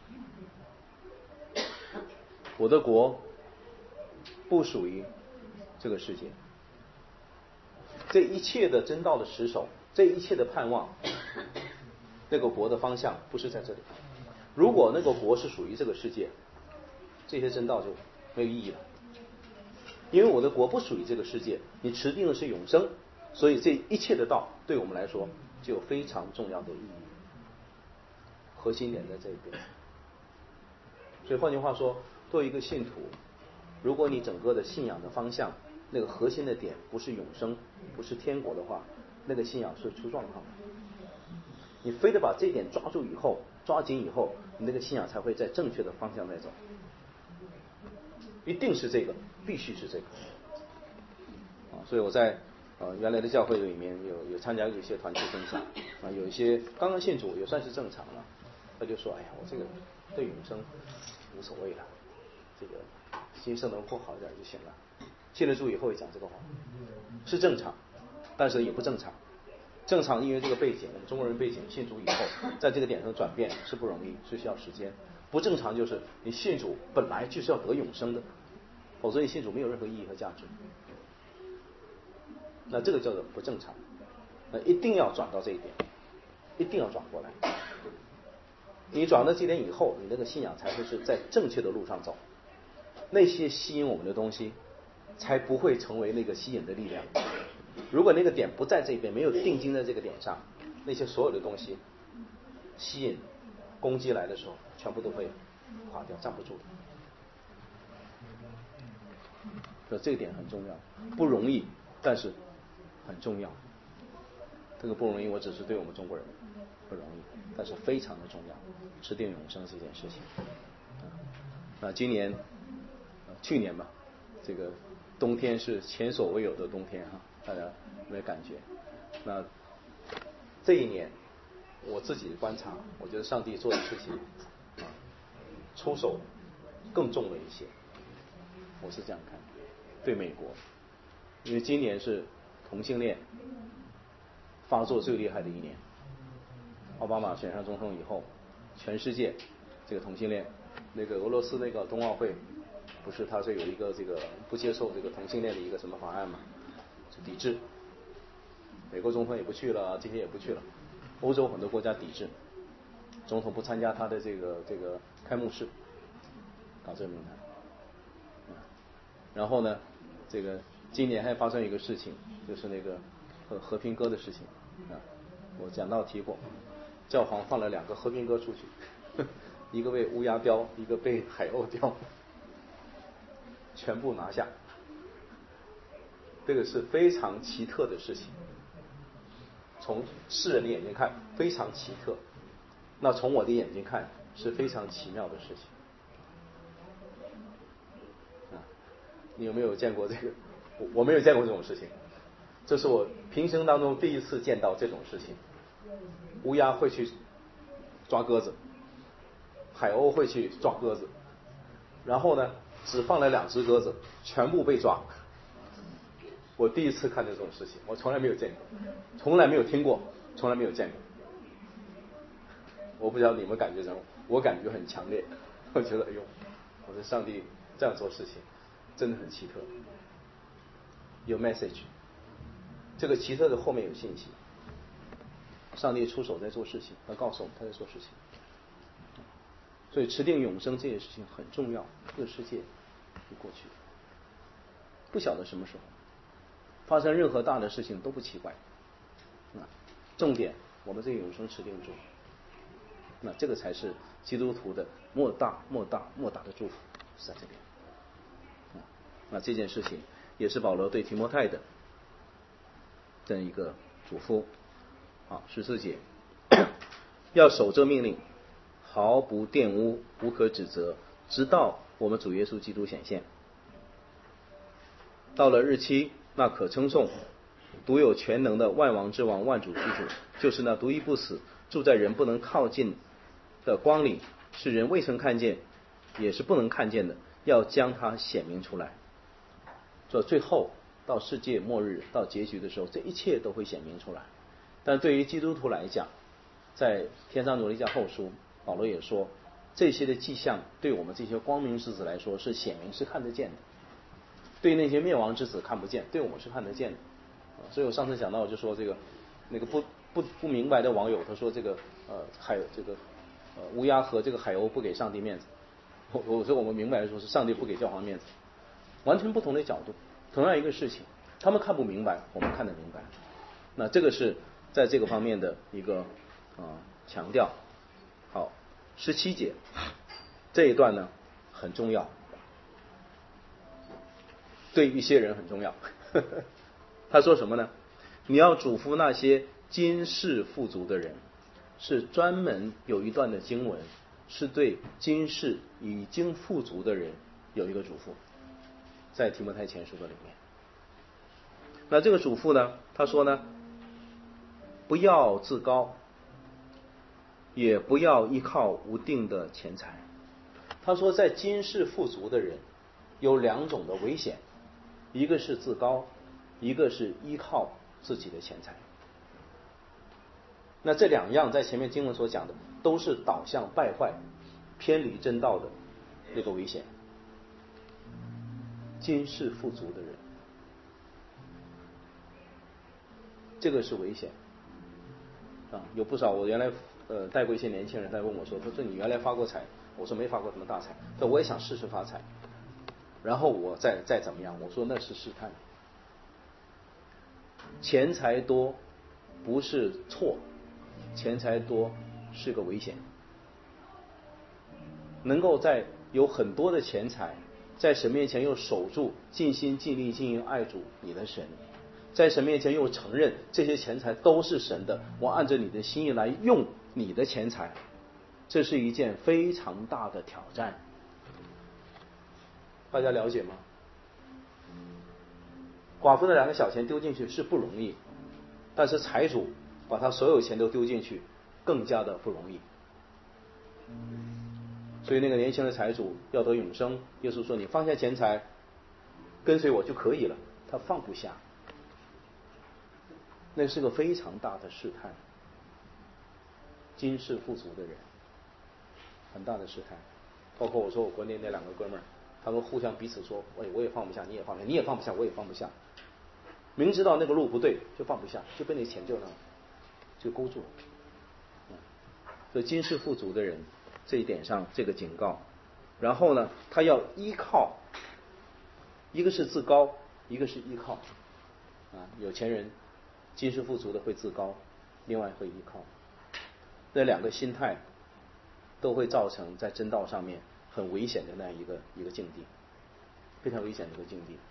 我的国不属于这个世界。这一切的真道的持守，这一切的盼望，那个国的方向不是在这里。如果那个国是属于这个世界，这些真道就没有意义了。因为我的国不属于这个世界，你持定的是永生，所以这一切的道对我们来说就有非常重要的意义。核心点在这边。所以换句话说，作为一个信徒，如果你整个的信仰的方向，那个核心的点不是永生，不是天国的话，那个信仰是出状况的。你非得把这一点抓住以后，抓紧以后，你那个信仰才会在正确的方向在走。一定是这个，必须是这个。所以我在原来的教会里面有参加一些团契分享有一些刚刚信主也算是正常了，他就说哎呀，我这个对永生无所谓了，这个心生能过好一点就行了。信了主以后也讲这个话，是正常，但是也不正常。正常因为这个背景，我们中国人背景，信主以后在这个点上转变是不容易，是需要时间。不正常就是你信主本来就是要得永生的，否则你信主没有任何意义和价值。那这个叫做不正常，那一定要转到这一点，一定要转过来。你转到这一点以后，你那个信仰才会是在正确的路上走，那些吸引我们的东西才不会成为那个吸引的力量。如果那个点不在这边，没有定睛在这个点上，那些所有的东西吸引攻击来的时候，全部都会垮掉，站不住的。所以这个点很重要，不容易，但是很重要。这个不容易，我只是对我们中国人不容易，但是非常的重要，持定永生这件事情。那今年去年吧，这个冬天是前所未有的冬天哈，大家有没有感觉？那这一年我自己观察，我觉得上帝做的事情出手更重了一些，我是这样看。对美国，因为今年是同性恋发作最厉害的一年。奥巴马选上总统以后，全世界这个同性恋，那个俄罗斯那个冬奥会，不是他是有一个这个不接受这个同性恋的一个什么法案嘛，是抵制。美国总统也不去了，这些也不去了，欧洲很多国家抵制，总统不参加他的这个开幕式，搞这个名堂。然后呢，这个今年还发生一个事情，就是那个和平鸽的事情我讲到提过，教皇放了2个和平鸽出去，一个被乌鸦叼，一个被海鸥叼，全部拿下。这个是非常奇特的事情，从世人的眼睛看非常奇特，那从我的眼睛看是非常奇妙的事情。 你有没有见过这个？我没有见过这种事情，这是我平生当中第一次见到这种事情。乌鸦会去抓鸽子，海鸥会去抓鸽子，然后呢，只放了2只鸽子，全部被抓。我第一次看见这种事情，我从来没有见过，从来没有听过，从来没有见过。我不知道你们感觉怎么样，我感觉很强烈。我觉得，哎呦，我说上帝这样做事情真的很奇特，有 message。这个奇特的后面有信息，上帝出手在做事情，他告诉我们他在做事情。所以持定永生这件事情很重要，这个世界就过去了，不晓得什么时候发生任何大的事情都不奇怪。重点我们这个永生持定住，那这个才是基督徒的莫大的祝福，是在这边。那这件事情也是保罗对提摩太的这样一个嘱咐。14节，要守这命令，毫不玷污，无可指责，直到我们主耶稣基督显现。到了日期，那可称颂、独有全能的万王之王、万主之主，就是那独一不死、住在人不能靠近的光里，是人未曾看见，也是不能看见的，要将它显明出来。说最后到世界末日、到结局的时候，这一切都会显明出来。但对于基督徒来讲，在天上努力加后书，保罗也说，这些的迹象对我们这些光明之子来说是显明，是看得见的。对那些灭亡之子看不见，对我们是看得见的。所以我上次讲到，就说这个那个不明白的网友，他说这个乌鸦和这个海鸥不给上帝面子。我说我们明白的说是上帝不给教皇面子，完全不同的角度，同样一个事情，他们看不明白，我们看得明白。那这个是在这个方面的一个强调。好，17节这一段呢很重要，对一些人很重要。他说什么呢？你要嘱咐那些今世富足的人，是专门有一段的经文，是对今世已经富足的人有一个嘱咐，在提摩太前书的里面。那这个嘱咐呢，他说呢，不要自高，也不要依靠无定的钱财。他说在今世富足的人有2种的危险，一个是自高，一个是依靠自己的钱财。那这2样在前面经文所讲的都是导向败坏、偏离真道的那个危险。今世富足的人，这个是危险有不少我原来带过一些年轻人，他问我说你原来发过财？我说没发过什么大财，他说我也想试试发财，然后我再怎么样？我说那是试探。钱财多不是错，钱财多是个危险。能够在有很多的钱财，在神面前又守住尽心尽力经营爱主你的神，在神面前又承认这些钱财都是神的，我按着你的心意来用你的钱财，这是一件非常大的挑战。大家了解吗？寡妇的2个小钱丢进去是不容易，但是财主把他所有钱都丢进去更加的不容易。所以那个年轻的财主要得永生，耶稣说你放下钱财跟随我就可以了，他放不下，那是个非常大的试探。今世富足的人很大的试探，包括我说我国内那2个哥们儿，他们互相彼此说，我也放不下，你也放不下，你也放不下，我也放不下，明知道那个路不对就放不下，就被那钱就勾住了。所以今世富足的人这一点上这个警告。然后呢，他要依靠，一个是自高，一个是依靠有钱人今世富足的会自高，另外会依靠。那2个心态都会造成在真道上面很危险的那样一个境地，非常危险的一个境地。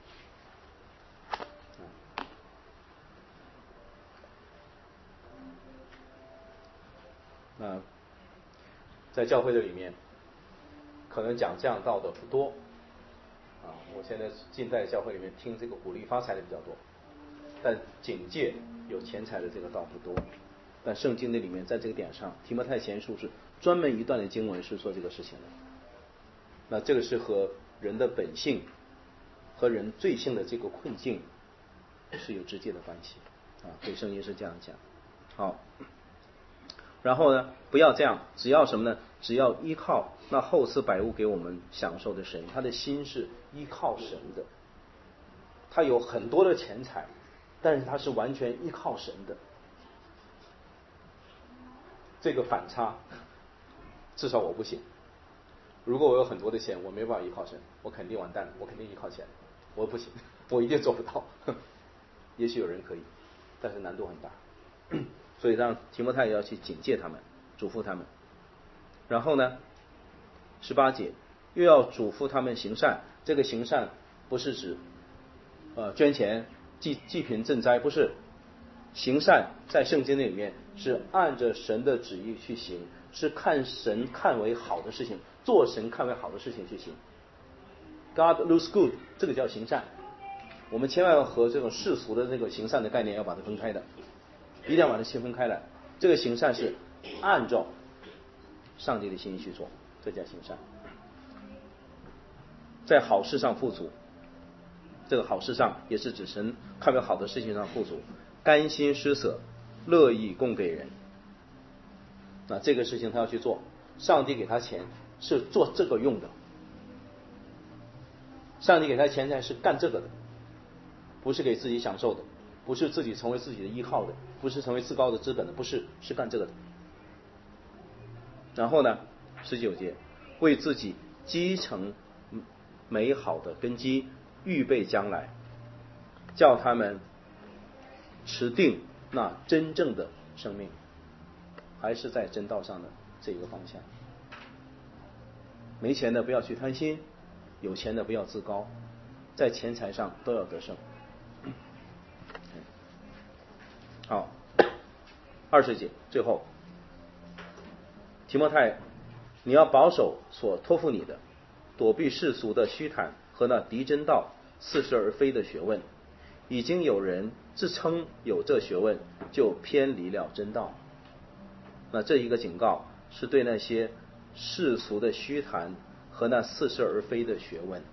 那在教会的里面，可能讲这样道的不多我现在近代教会里面听这个鼓励发财的比较多，但警戒有钱财的这个倒不多。但圣经的里面在这个点上，提摩太前书是专门一段的经文是说这个事情的。那这个是和人的本性和人罪性的这个困境是有直接的关系啊，所以圣经是这样讲。好，然后呢，不要这样，只要什么呢？只要依靠那厚赐百物给我们享受的神，他的心是依靠神的，他有很多的钱财，但是他是完全依靠神的。这个反差，至少我不行。如果我有很多的钱，我没办法依靠神，我肯定完蛋了，我肯定依靠钱，我不行，我一定做不到。也许有人可以，但是难度很大。所以让提摩太要去警戒他们，嘱咐他们。然后呢，18节又要嘱咐他们行善。这个行善不是指捐钱济贫赈灾，不是。行善在圣经里面是按着神的旨意去行，是看神看为好的事情，做神看为好的事情去行。God looks good， 这个叫行善。我们千万要和这种世俗的那个行善的概念要把它分开的，一定要把它区分开来。这个行善是按照上帝的心意去做，这叫行善。在好事上富足，这个好事上也是指神看为好的事情上富足，甘心施舍，乐意供给人。那这个事情他要去做，上帝给他钱是做这个用的，上帝给他钱财是干这个的，不是给自己享受的，不是自己成为自己的依靠的，不是成为自高的资本的，不是，是干这个的。然后呢，19节，为自己积成美好的根基，预备将来，叫他们持定那真正的生命，还是在真道上的这个方向。没钱的不要去贪心，有钱的不要自高，在钱财上都要得胜。好，20节最后，提摩太，你要保守所托付你的，躲避世俗的虚谈和那敌真道似是而非的学问。已经有人自称有这学问，就偏离了真道。那这一个警告是对那些世俗的虚谈和那似是而非的学问。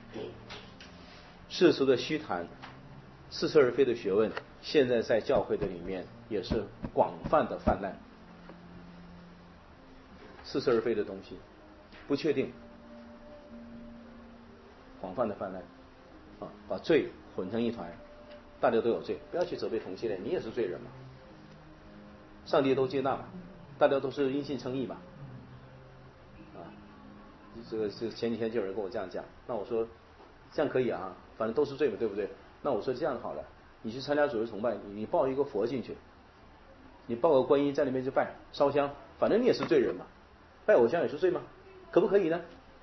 世俗的虚谈、似是而非的学问，现在在教会的里面也是广泛的泛滥。似是而非的东西，不确定，广泛的泛滥啊，把罪混成一团，大家都有罪，不要去责备同性恋，你也是罪人嘛，上帝都接纳嘛，大家都是因信称义嘛，啊，这个是前几天就有人跟我这样讲，那我说这样可以啊，反正都是罪嘛，对不对？那我说这样好了，你去参加主日崇拜，你抱一个佛进去，你抱个观音在那边就拜烧香，反正你也是罪人嘛，拜偶像也是罪吗？可不可以呢？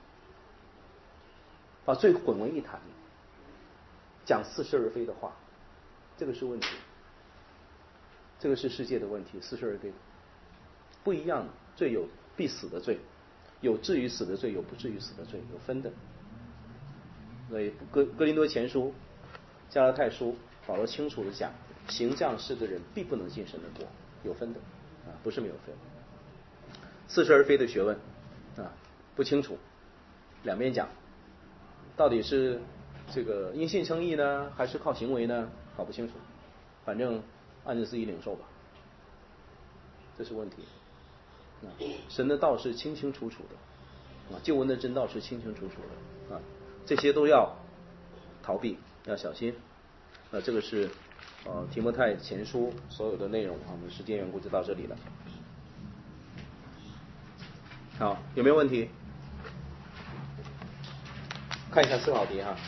把罪混为一谈，讲似是而非的话，这个是问题，这个是世界的问题，似是而非不一样的。罪有必死的罪，有至于死的罪，有不至于死的罪，有分的。所以哥林多前书、加拉太书，保罗清楚的讲，行这样事的人必不能进神的国，有分的啊，不是没有分。似是而非的学问啊，不清楚，两边讲，到底是这个因信称义呢，还是靠行为呢？搞不清楚，反正按着自己领受吧，这是问题。神的道是清清楚楚的，救恩的真道是清清楚楚的啊，这些都要逃避，要小心。这个是提摩太前书所有的内容，我们时间缘故就到这里了。好，有没有问题？看一下思考题哈。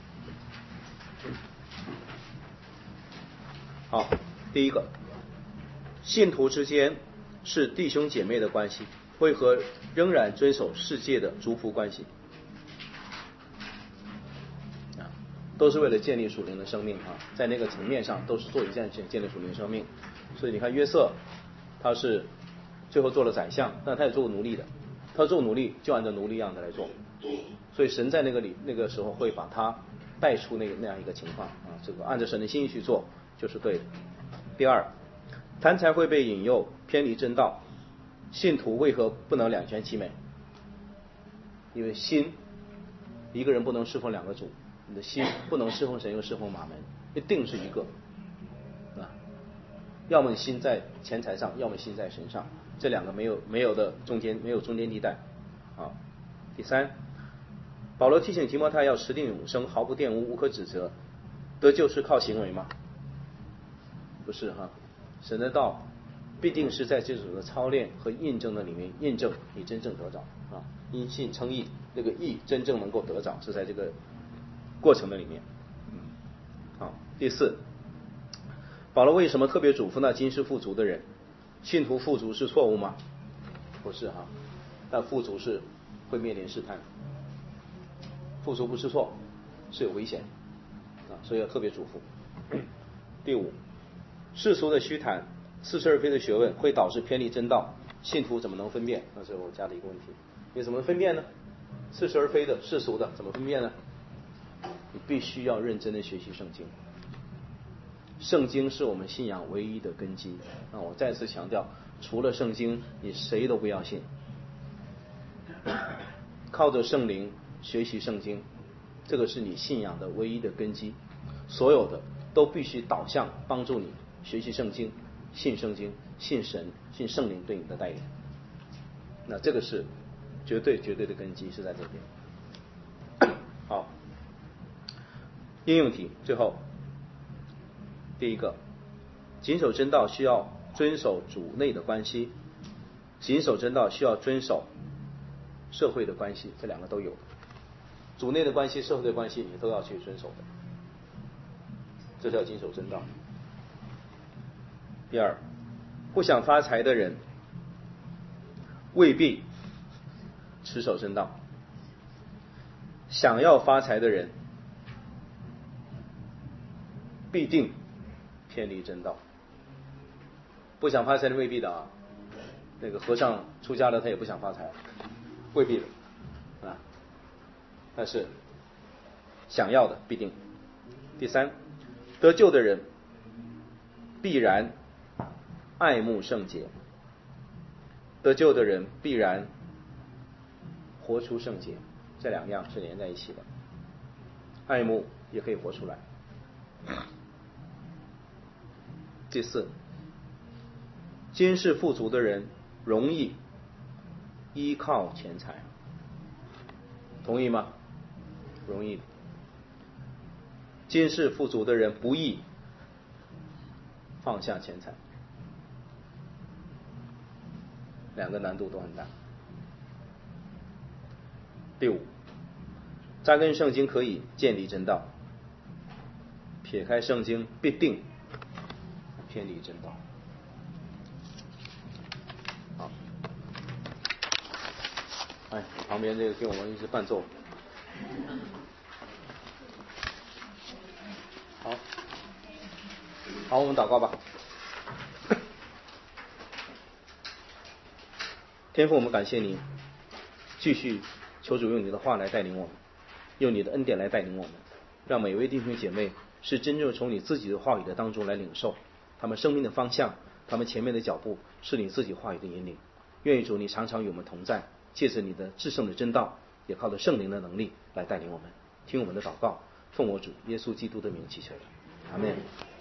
好，第一个，信徒之间是弟兄姐妹的关系，为何仍然遵守世界的族谱关系？都是为了建立属灵的生命啊，在那个层面上都是做一件建立属灵生命。所以你看约瑟，他是最后做了宰相，但他也做过奴隶的，他做奴隶就按照奴隶样子来做所以神在那个时候会把他带出那样一个情况啊，这个按照神的心意去做就是对的。第二，贪财会被引诱偏离真道，信徒为何不能两全其美？因为心，一个人不能侍奉两个主，你的心不能侍奉神又侍奉马门，一定是一个啊，要么心在钱财上，要么心在神上，这两个没有中间地带啊。第三，保罗提醒提摩太要持定永生，毫不玷污，无可指责。得救是靠行为吗？不是哈，神的道必定是在这种的操练和印证的里面印证你真正得着啊，因信称义，那个义真正能够得着是在这个过程的里面。好，第四，保罗为什么特别嘱咐那今世富足的人？信徒富足是错误吗？不是哈，但富足是会面临试探，富足不是错，是有危险啊，所以要特别嘱咐。第五，世俗的虚谈，似是而非的学问会导致偏离真道，信徒怎么能分辨？那是我加的一个问题，你怎么分辨呢？似是而非的世俗的怎么分辨呢？你必须要认真的学习圣经，圣经是我们信仰唯一的根基啊！我再次强调，除了圣经你谁都不要信，靠着圣灵学习圣经，这个是你信仰的唯一的根基，所有的都必须导向帮助你学习圣经，信圣经，信神，信圣灵对你的带领。那这个是绝对的根基是在这边。好，应用题最后第一个，谨守真道需要遵守主内的关系，谨守真道需要遵守社会的关系，这两个都有，主内的关系社会的关系你都要去遵守的，这叫谨守真道。第二，不想发财的人未必持守真道，想要发财的人必定偏离真道。不想发财的未必的啊，那个和尚出家了他也不想发财，未必的啊，但是想要的必定。第三，得救的人必然爱慕圣洁，得救的人必然活出圣洁，这两样是连在一起的，爱慕也可以活出来。第四，今世富足的人容易依靠钱财，同意吗？容易。今世富足的人不易放下钱财，两个难度都很大。第五，扎根圣经可以建立真道，撇开圣经必定偏离真道。好，哎，旁边这个给我们一直伴奏。好，我们祷告吧。天父，我们感谢你，继续求主用你的话来带领我们，用你的恩典来带领我们，让每位弟兄姐妹是真正从你自己的话语的当中来领受他们生命的方向，他们前面的脚步是你自己话语的引领。愿意主你常常与我们同在，借着你的至圣的真道，也靠着圣灵的能力来带领我们。听我们的祷告，奉我主耶稣基督的名祈求，阿们。